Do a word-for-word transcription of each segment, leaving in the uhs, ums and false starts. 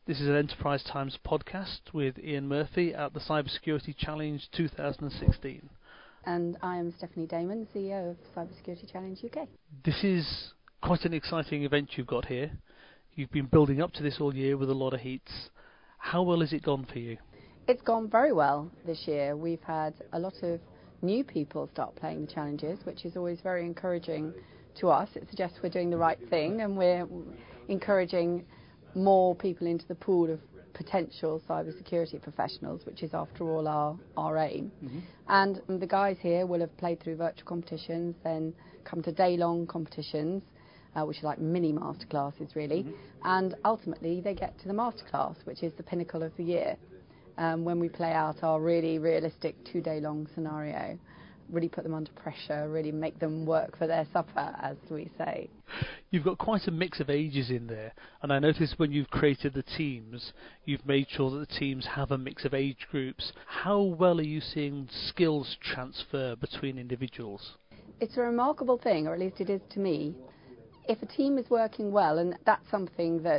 This is an Enterprise Times podcast with Ian Murphy at the Cybersecurity Challenge two thousand sixteen. And I am Stephanie Damon, C E O of Cybersecurity Challenge U K. This is quite an exciting event you've got here. You've been building up to this all year with a lot of heats. How well has it gone for you? It's gone very well this year. We've had a lot of new people start playing the challenges, which is always very encouraging to us. It suggests we're doing the right thing and we're encouraging more people into the pool of potential cybersecurity professionals, which is after all our, our aim. Mm-hmm. And the guys here will have played through virtual competitions, then come to day-long competitions, uh, which are like mini masterclasses really, mm-hmm. and ultimately they get to the masterclass, which is the pinnacle of the year, um, when we play out our really realistic two-day-long scenario. Really put them under pressure, really make them work for their supper, as we say. You've got quite a mix of ages in there, and I noticed when you've created the teams, you've made sure that the teams have a mix of age groups. How well are you seeing skills transfer between individuals? It's a remarkable thing, or at least it is to me. If a team is working well, and that's something that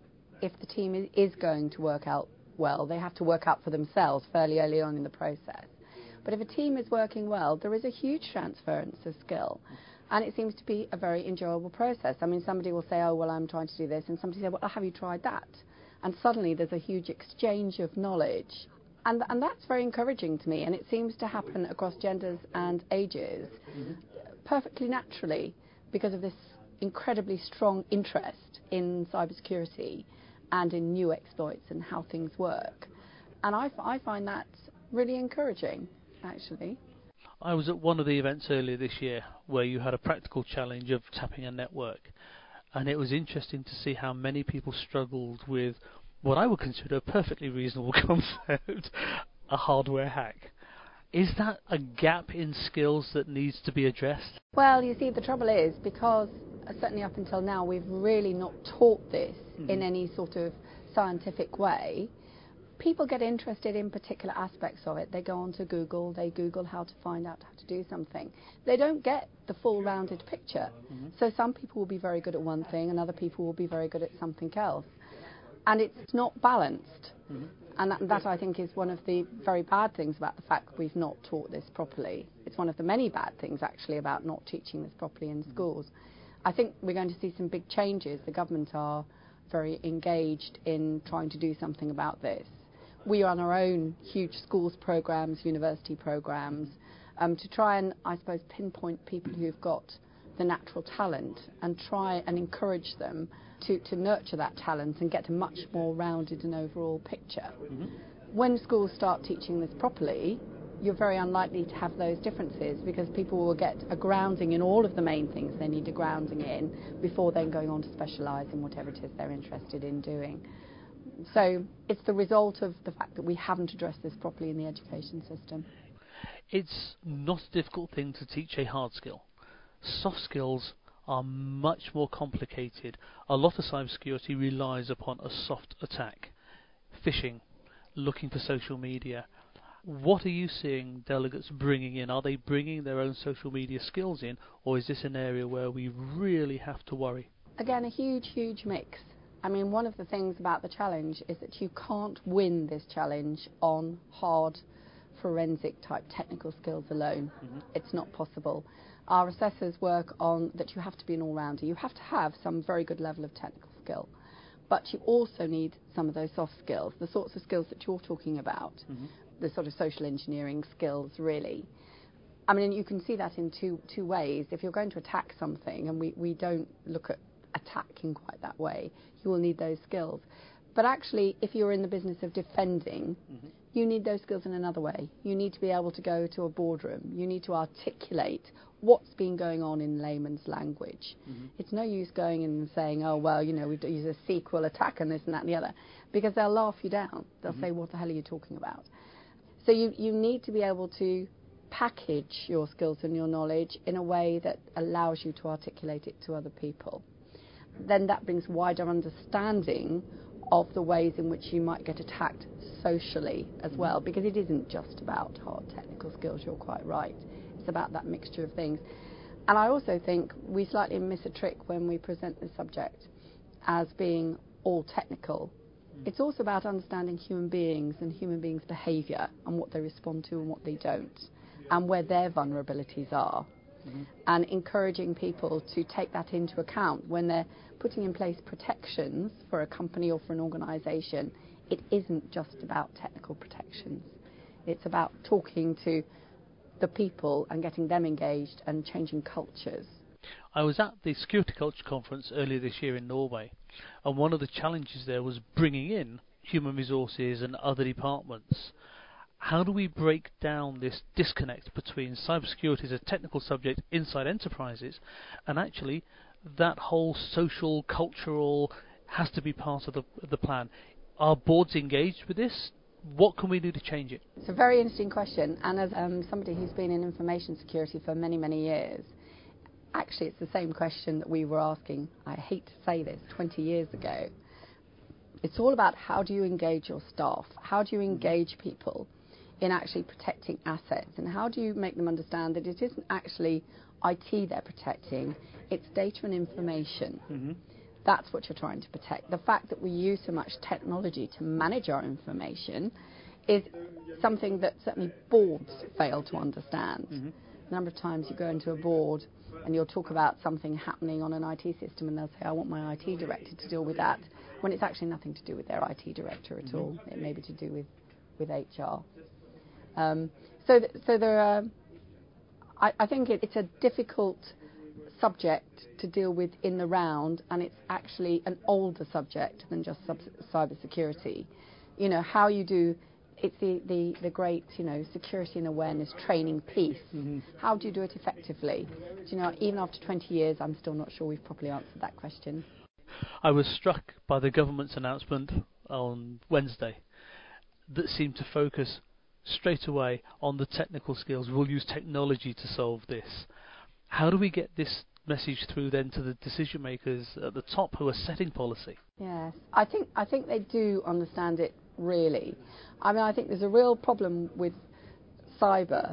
if the team is going to work out well, they have to work out for themselves fairly early on in the process. But if a team is working well, there is a huge transference of skill. And it seems to be a very enjoyable process. I mean, somebody will say, oh, well, I'm trying to do this. And somebody will say, well, have you tried that? And suddenly there's a huge exchange of knowledge. And, and that's very encouraging to me. And it seems to happen across genders and ages mm-hmm. perfectly naturally because of this incredibly strong interest in cybersecurity and in new exploits and how things work. And I, I find that really encouraging, actually. I was at one of the events earlier this year where you had a practical challenge of tapping a network, and it was interesting to see how many people struggled with what I would consider a perfectly reasonable concept, a hardware hack. Is that a gap in skills that needs to be addressed? Well, you see, the trouble is, because uh, certainly up until now we've really not taught this mm-hmm. in any sort of scientific way. People get interested in particular aspects of it. They go onto Google, they Google how to find out how to do something. They don't get the full rounded picture. Mm-hmm. So some people will be very good at one thing and other people will be very good at something else. And it's not balanced. Mm-hmm. And that, that I think is one of the very bad things about the fact that we've not taught this properly. It's one of the many bad things actually about not teaching this properly in mm-hmm. schools. I think we're going to see some big changes. The government are very engaged in trying to do something about this. We run our own huge schools programs, university programs, um, to try and, I suppose, pinpoint people who've got the natural talent and try and encourage them to, to nurture that talent and get a much more rounded and overall picture. Mm-hmm. When schools start teaching this properly, you're very unlikely to have those differences because people will get a grounding in all of the main things they need a grounding in before then going on to specialise in whatever it is they're interested in doing. So it's the result of the fact that we haven't addressed this properly in the education system. It's not a difficult thing to teach a hard skill. Soft skills are much more complicated. A lot of cybersecurity relies upon a soft attack. Phishing, looking for social media. What are you seeing delegates bringing in? Are they bringing their own social media skills in, or is this an area where we really have to worry? Again, a huge, huge mix. I mean, one of the things about the challenge is that you can't win this challenge on hard forensic type technical skills alone. Mm-hmm. It's not possible. Our assessors work on that you have to be an all-rounder. You have to have some very good level of technical skill, but you also need some of those soft skills, the sorts of skills that you're talking about, mm-hmm. the sort of social engineering skills, really. I mean, you can see that in two two ways. If you're going to attack something, and we, we don't look at attacking quite that way, you will need those skills. But actually, if you're in the business of defending, mm-hmm. you need those skills in another way. You need to be able to go to a boardroom. You need to articulate what's been going on in layman's language. Mm-hmm. It's no use going and saying, oh, well, you know, we use a S Q L attack and this and that and the other, because they'll laugh you down. They'll mm-hmm. say, what the hell are you talking about? So you, you need to be able to package your skills and your knowledge in a way that allows you to articulate it to other people. Then that brings wider understanding of the ways in which you might get attacked socially as well, because it isn't just about hard technical skills, you're quite right. It's about that mixture of things. And I also think we slightly miss a trick when we present the subject as being all technical. It's also about understanding human beings and human beings' behaviour and what they respond to and what they don't, and where their vulnerabilities are, mm-hmm. and encouraging people to take that into account when they're putting in place protections for a company or for an organisation. It isn't just about technical protections. It's about talking to the people and getting them engaged and changing cultures. I was at the Security Culture Conference earlier this year in Norway, and one of the challenges there was bringing in human resources and other departments. How do we break down this disconnect between cybersecurity as a technical subject inside enterprises, and actually that whole social, cultural has to be part of the, the plan? Are boards engaged with this? What can we do to change it? It's a very interesting question, and as um, somebody who's been in information security for many, many years, actually it's the same question that we were asking, I hate to say this, twenty years ago. It's all about how do you engage your staff? How do you engage people in actually protecting assets? And how do you make them understand that it isn't actually I T they're protecting, it's data and information. Mm-hmm. That's what you're trying to protect. The fact that we use so much technology to manage our information is something that certainly boards fail to understand. Mm-hmm. A number of times you go into a board and you'll talk about something happening on an I T system and they'll say, I want my I T director to deal with that, when it's actually nothing to do with their I T director at mm-hmm. all. It may be to do with, with H R. Um, so, th- so there are, I, I think it, it's a difficult subject to deal with in the round, and it's actually an older subject than just sub- cyber security. You know, how you do, it's the, the, the great, you know, security and awareness training piece. Mm-hmm. How do you do it effectively? Do you know, even after twenty years, I'm still not sure we've properly answered that question. I was struck by the government's announcement on Wednesday that seemed to focus straight away on the technical skills. We'll use technology to solve this. How do we get this message through then to the decision makers at the top who are setting policy? Yes, I think I think they do understand it really. I mean, I think there's a real problem with cyber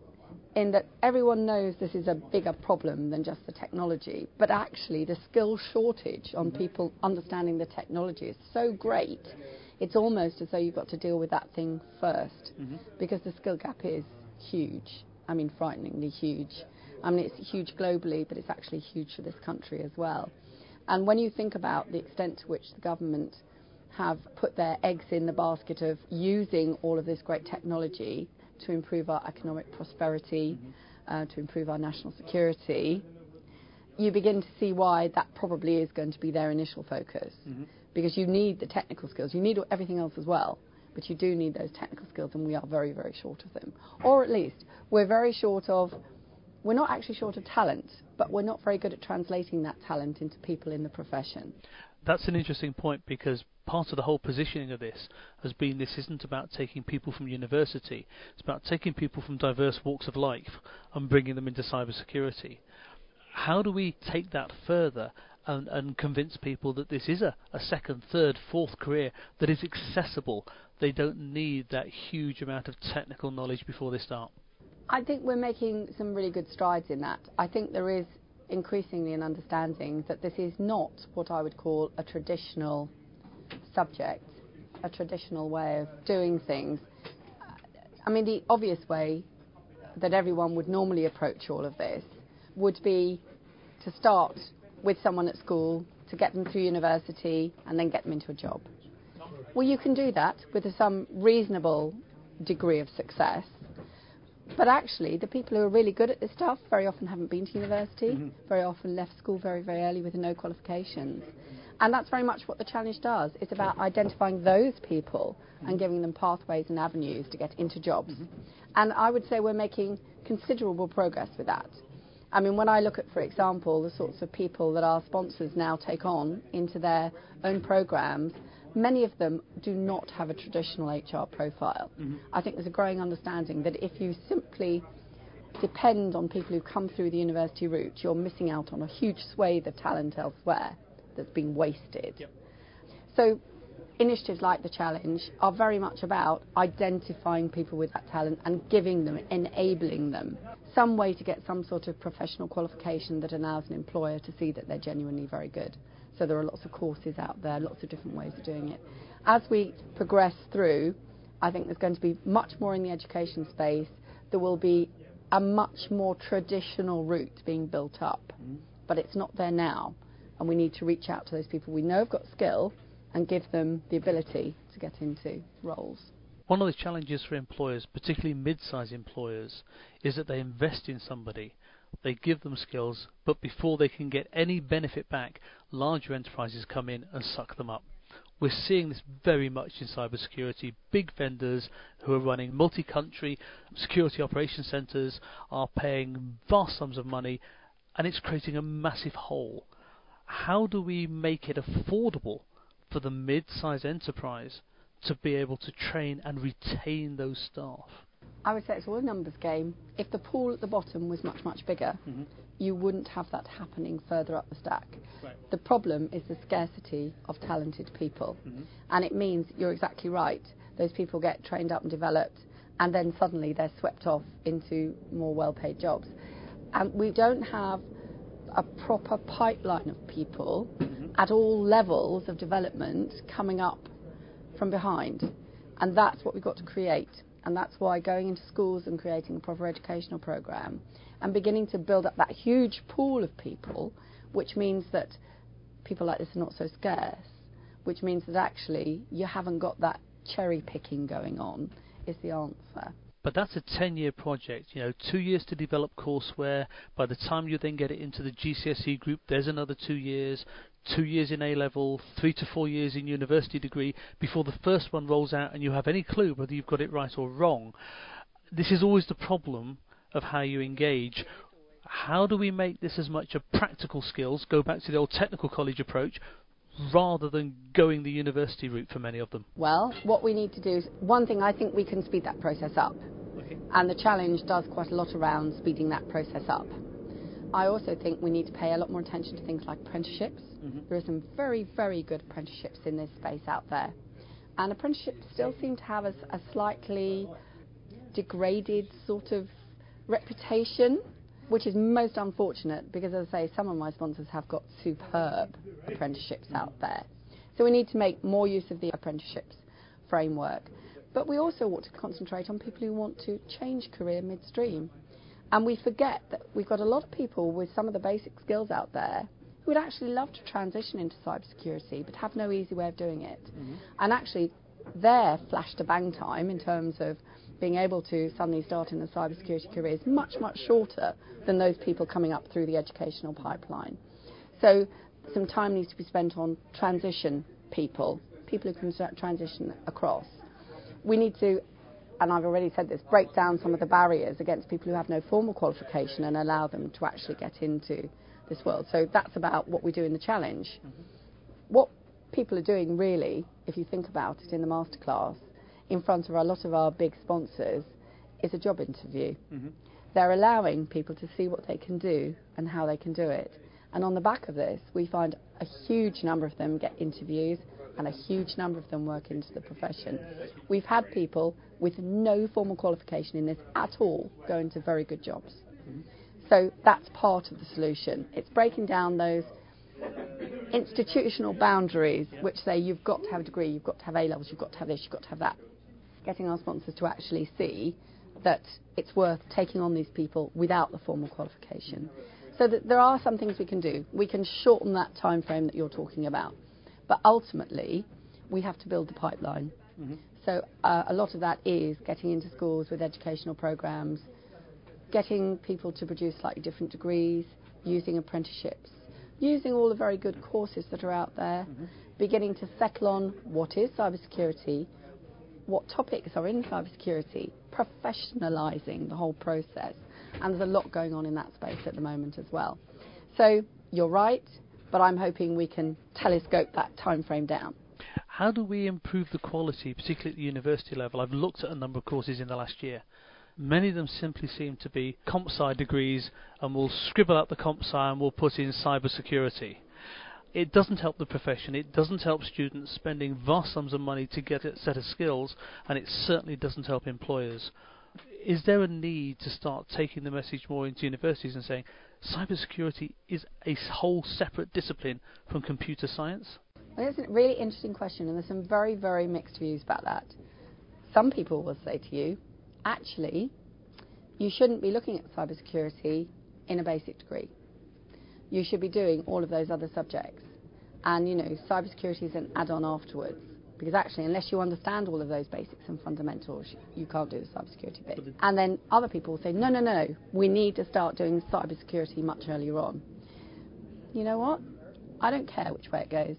in that everyone knows this is a bigger problem than just the technology, but actually the skill shortage on people understanding the technology is so great, it's almost as though you've got to deal with that thing first, mm-hmm. because the skill gap is huge. I mean, frighteningly huge. I mean, it's huge globally, but it's actually huge for this country as well. And when you think about the extent to which the government have put their eggs in the basket of using all of this great technology to improve our economic prosperity, mm-hmm. uh, to improve our national security, you begin to see why that probably is going to be their initial focus. Mm-hmm. Because you need the technical skills. You need everything else as well, but you do need those technical skills, and we are very, very short of them. Or at least we're very short of, we're not actually short of talent, but we're not very good at translating that talent into people in the profession. That's an interesting point, because part of the whole positioning of this has been this isn't about taking people from university, it's about taking people from diverse walks of life and bringing them into cybersecurity. How do we take that further and, and convince people that this is a, a second, third, fourth career that is accessible? They don't need that huge amount of technical knowledge before they start. I think we're making some really good strides in that. I think there is increasingly an understanding that this is not what I would call a traditional subject, a traditional way of doing things. I mean, the obvious way that everyone would normally approach all of this would be to start with someone at school, to get them through university, and then get them into a job. Well, you can do that with some reasonable degree of success. But actually, the people who are really good at this stuff very often haven't been to university, mm-hmm. very often left school very, very early with no qualifications. And that's very much what the challenge does. It's about identifying those people mm-hmm. and giving them pathways and avenues to get into jobs. Mm-hmm. And I would say we're making considerable progress with that. I mean, when I look at, for example, the sorts of people that our sponsors now take on into their own programs, many of them do not have a traditional H R profile. Mm-hmm. I think there's a growing understanding that if you simply depend on people who come through the university route, you're missing out on a huge swathe of talent elsewhere that's been wasted. Yep. So initiatives like the Challenge are very much about identifying people with that talent and giving them, enabling them, some way to get some sort of professional qualification that allows an employer to see that they're genuinely very good. So there are lots of courses out there, lots of different ways of doing it. as we progress through, I think there's going to be much more in the education space. There will be a much more traditional route being built up, mm. but it's not there now, and we need to reach out to those people we know have got skill and give them the ability to get into roles. One of the challenges for employers, particularly mid-sized employers, is that they invest in somebody. They give them skills, but before they can get any benefit back, larger enterprises come in and suck them up. We're seeing this very much in cybersecurity. Big vendors who are running multi-country security operation centres are paying vast sums of money, and it's creating a massive hole. How do we make it affordable for the mid-sized enterprise to be able to train and retain those staff? I would say it's all a numbers game. If the pool at the bottom was much, much bigger, mm-hmm. you wouldn't have that happening further up the stack. Right. The problem is the scarcity of talented people. Mm-hmm. And it means, you're exactly right, those people get trained up and developed, and then suddenly they're swept off into more well-paid jobs. And we don't have a proper pipeline of people mm-hmm. at all levels of development coming up from behind. And that's what we've got to create. And that's why going into schools and creating a proper educational programme and beginning to build up that huge pool of people, which means that people like this are not so scarce, which means that actually you haven't got that cherry picking going on, is the answer. But that's a ten-year project, you know, two years to develop courseware. By the time you then get it into the G C S E group, there's another two years, two years in A-level, three to four years in university degree, before the first one rolls out and you have any clue whether you've got it right or wrong. This is always the problem of how you engage. How do we make this as much a practical skills, go back to the old technical college approach, rather than going the university route for many of them? Well, what we need to do is, one thing, I think we can speed that process up. Okay. And the challenge does quite a lot around speeding that process up. I also think we need to pay a lot more attention to things like apprenticeships. Mm-hmm. There are some very, very good apprenticeships in this space out there. And apprenticeships still seem to have a, a slightly degraded sort of reputation, which is most unfortunate because, as I say, some of my sponsors have got superb apprenticeships out there. So we need to make more use of the apprenticeships framework. But we also want to concentrate on people who want to change career midstream. And we forget that we've got a lot of people with some of the basic skills out there who would actually love to transition into cybersecurity but have no easy way of doing it. Mm-hmm. And actually their flash to bang time in terms of being able to suddenly start in a cybersecurity career is much, much shorter than those people coming up through the educational pipeline. So some time needs to be spent on transition people, people who can transition across. We need to, and I've already said this, break down some of the barriers against people who have no formal qualification and allow them to actually get into this world. So that's about what we do in the challenge. Mm-hmm. What people are doing really, if you think about it in the masterclass, in front of a lot of our big sponsors, is a job interview. Mm-hmm. They're allowing people to see what they can do and how they can do it. And on the back of this, we find a huge number of them get interviews and a huge number of them work into the profession. We've had people with no formal qualification in this at all go into very good jobs. Mm-hmm. So that's part of the solution. It's breaking down those institutional boundaries which say you've got to have a degree, you've got to have A-levels, you've got to have this, you've got to have that. Getting our sponsors to actually see that it's worth taking on these people without the formal qualification. So that there are some things we can do. We can shorten that time frame that you're talking about. But ultimately, we have to build the pipeline. Mm-hmm. So uh, a lot of that is getting into schools with educational programs, getting people to produce slightly different degrees, using apprenticeships, using all the very good courses that are out there, mm-hmm. beginning to settle on what is cybersecurity, what topics are in cybersecurity, professionalising the whole process. And there's a lot going on in that space at the moment as well. So you're right, but I'm hoping we can telescope that time frame down. How do we improve the quality, particularly at the university level? I've looked at a number of courses in the last year. Many of them simply seem to be comp sci degrees, and we'll scribble out the comp sci and we'll put in cybersecurity. It doesn't help the profession, it doesn't help students spending vast sums of money to get a set of skills, and it certainly doesn't help employers. Is there a need to start taking the message more into universities and saying cybersecurity is a whole separate discipline from computer science? Well, that's a really interesting question, and there's some very, very mixed views about that. Some people will say to you, actually, you shouldn't be looking at cybersecurity in a basic degree. You should be doing all of those other subjects. And, you know, cybersecurity is an add-on afterwards. Because actually, unless you understand all of those basics and fundamentals, you can't do the cybersecurity bit. And then other people will say, no, no, no, we need to start doing cybersecurity much earlier on. You know what? I don't care which way it goes.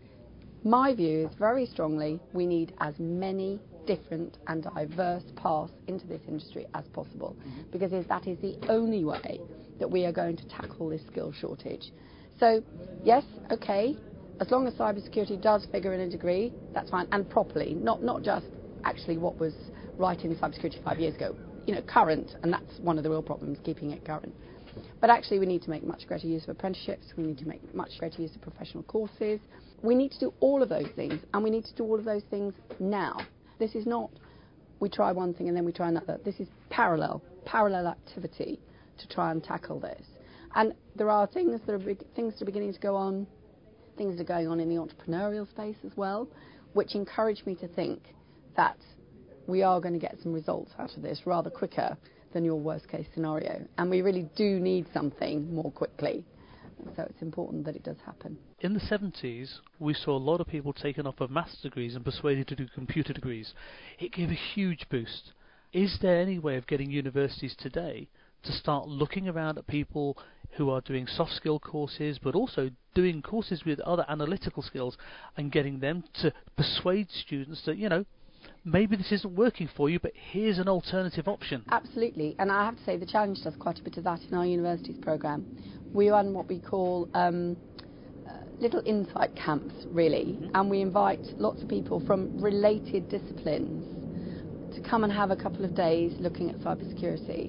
My view is very strongly we need as many different and diverse paths into this industry as possible, mm-hmm. because that is the only way that we are going to tackle this skill shortage. So, yes, okay, as long as cybersecurity does figure in a degree, that's fine, and properly, not not just actually what was right in cybersecurity five years ago, you know, current, and that's one of the real problems, keeping it current. But actually we need to make much greater use of apprenticeships, we need to make much greater use of professional courses. We need to do all of those things, and we need to do all of those things now. This is not we try one thing and then we try another. This is parallel, parallel activity to try and tackle this. And there are things that are big, things that are beginning to go on, things that are going on in the entrepreneurial space as well, which encourage me to think that we are going to get some results out of this rather quicker than your worst case scenario. And we really do need something more quickly. So it's important that it does happen. In the seventies, we saw a lot of people taken off of maths degrees and persuaded to do computer degrees. It gave a huge boost. Is there any way of getting universities today to start looking around at people who are doing soft skill courses, but also doing courses with other analytical skills, and getting them to persuade students that, you know, maybe this isn't working for you, but here's an alternative option? Absolutely, and I have to say the Challenge does quite a bit of that in our universities programme. We run what we call um, uh, little insight camps, really, mm-hmm. and we invite lots of people from related disciplines to come and have a couple of days looking at cybersecurity.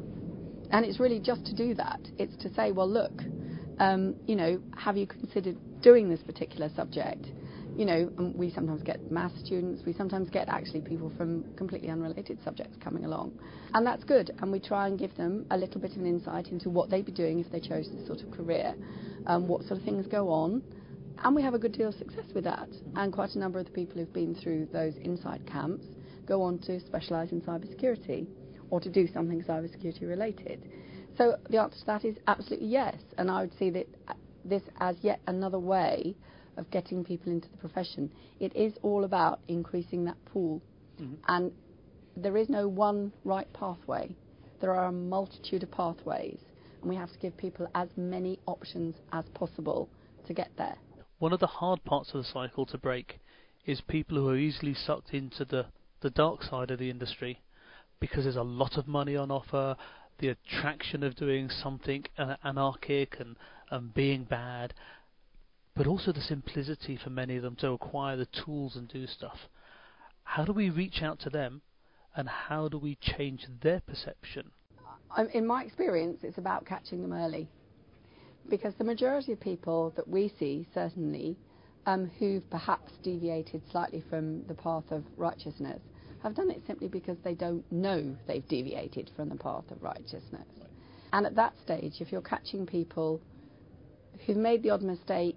And it's really just to do that. It's to say, well, look, um, you know, have you considered doing this particular subject? You know, and we sometimes get maths students, we sometimes get actually people from completely unrelated subjects coming along. And that's good, and we try and give them a little bit of an insight into what they'd be doing if they chose this sort of career, um, what sort of things go on, and we have a good deal of success with that. And quite a number of the people who've been through those insight camps go on to specialise in cybersecurity, or to do something cybersecurity related. So the answer to that is absolutely yes, and I would see that this as yet another way of getting people into the profession. It is all about increasing that pool, mm-hmm. and there is no one right pathway. There are a multitude of pathways, and we have to give people as many options as possible to get there. One of the hard parts of the cycle to break is people who are easily sucked into the, the dark side of the industry, because there's a lot of money on offer, the attraction of doing something anarchic and, and being bad, but also the simplicity for many of them to acquire the tools and do stuff. How do we reach out to them, and how do we change their perception? In my experience, it's about catching them early, because the majority of people that we see, certainly, um, who've perhaps deviated slightly from the path of righteousness, have done it simply because they don't know they've deviated from the path of righteousness. And at that stage, if you're catching people who've made the odd mistake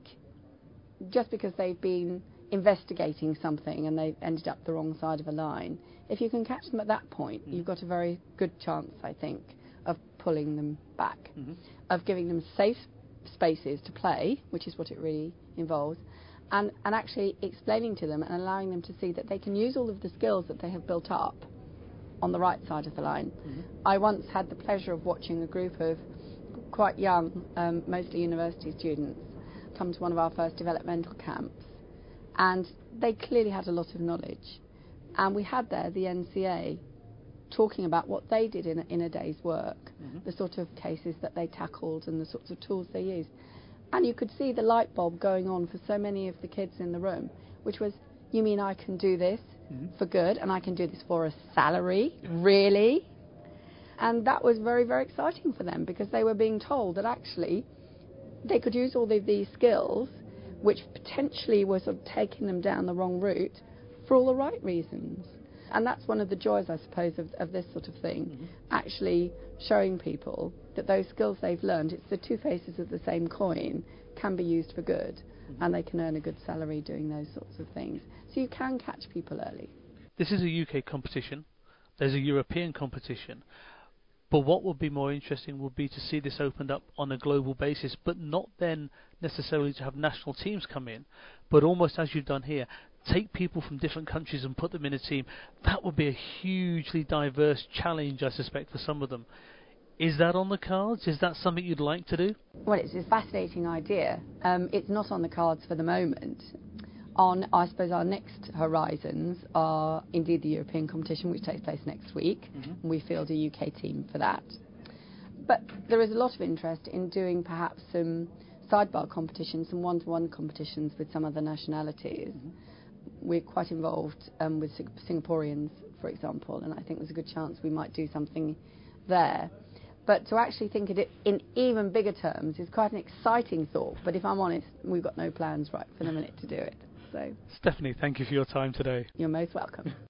just because they've been investigating something and they've ended up the wrong side of a line, if you can catch them at that point, mm-hmm. you've got a very good chance, I think, of pulling them back, mm-hmm. of giving them safe spaces to play, which is what it really involves, and, and actually explaining to them and allowing them to see that they can use all of the skills that they have built up on the right side of the line. Mm-hmm. I once had the pleasure of watching a group of quite young, um, mostly university students, come to one of our first developmental camps, and they clearly had a lot of knowledge, and we had there the N C A talking about what they did in a, in a day's work, mm-hmm. the sort of cases that they tackled and the sorts of tools they used, and you could see the light bulb going on for so many of the kids in the room, which was, you mean I can do this mm-hmm. for good, and I can do this for a salary, really? And that was very, very exciting for them, because they were being told that actually they could use all of these skills, which potentially were sort of taking them down the wrong route, for all the right reasons. And that's one of the joys, I suppose, of, of this sort of thing, mm-hmm. actually showing people that those skills they've learned, it's the two faces of the same coin, can be used for good. mm-hmm. and they can earn a good salary doing those sorts of things. So you can catch people early. This is a U K competition. There's a European competition. But what would be more interesting would be to see this opened up on a global basis, but not then necessarily to have national teams come in, but almost as you've done here, take people from different countries and put them in a team. That would be a hugely diverse challenge, I suspect, for some of them. Is that on the cards? Is that something you'd like to do? Well, it's a fascinating idea. Um, it's not on the cards for the moment. On, I suppose, our next horizons are indeed the European competition, which takes place next week. Mm-hmm. We field a U K team for that. But there is a lot of interest in doing perhaps some sidebar competitions, some one-to-one competitions with some other nationalities. Mm-hmm. We're quite involved um, with Singaporeans, for example, and I think there's a good chance we might do something there. But to actually think of it in even bigger terms is quite an exciting thought. But if I'm honest, we've got no plans right for the minute to do it. So, Stephanie, thank you for your time today. You're most welcome.